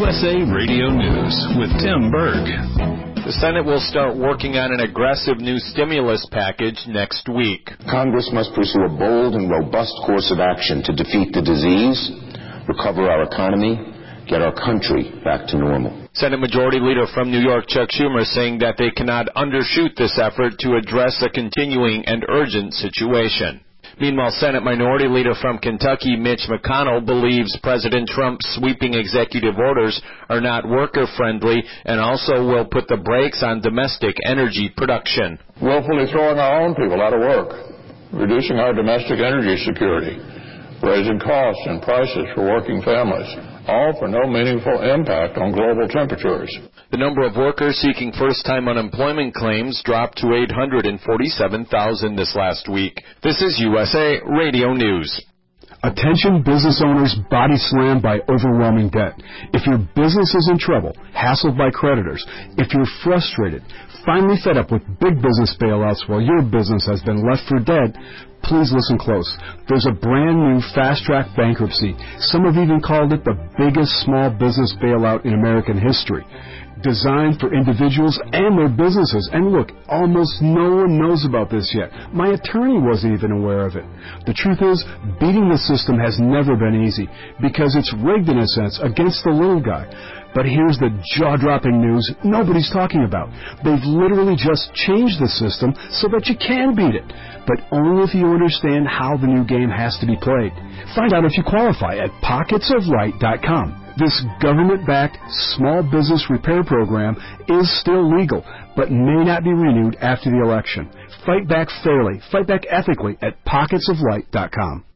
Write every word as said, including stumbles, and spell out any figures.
S A Radio News with Tim Berg. The Senate will start working on an aggressive new stimulus package next week. Congress must pursue a bold and robust course of action to defeat the disease, recover our economy, get our country back to normal. Senate Majority Leader from New York, Chuck Schumer, saying that they cannot undershoot this effort to address a continuing and urgent situation. Meanwhile, Senate Minority Leader from Kentucky, Mitch McConnell, believes President Trump's sweeping executive orders are not worker-friendly and also will put the brakes on domestic energy production. Willfully throwing our own people out of work, reducing our domestic energy security, raising costs and prices for working families, all for no meaningful impact on global temperatures. The number of workers seeking first-time unemployment claims dropped to eight hundred forty-seven thousand this last week. This is U S A Radio News. Attention business owners body slammed by overwhelming debt. If your business is in trouble, hassled by creditors, if you're frustrated, finally fed up with big business bailouts while your business has been left for dead, please listen close. There's a brand new fast-track bankruptcy. Some have even called it the biggest small business bailout in American history, designed for individuals and their businesses. And look, almost no one knows about this yet. My attorney wasn't even aware of it. The truth is, beating the system has never been easy because it's rigged in a sense against the little guy. But here's the jaw-dropping news nobody's talking about. They've literally just changed the system so that you can beat it, but only if you understand how the new game has to be played. Find out if you qualify at pockets of light dot com. This government-backed small business repair program is still legal, but may not be renewed after the election. Fight back fairly, fight back ethically at pockets of light dot com.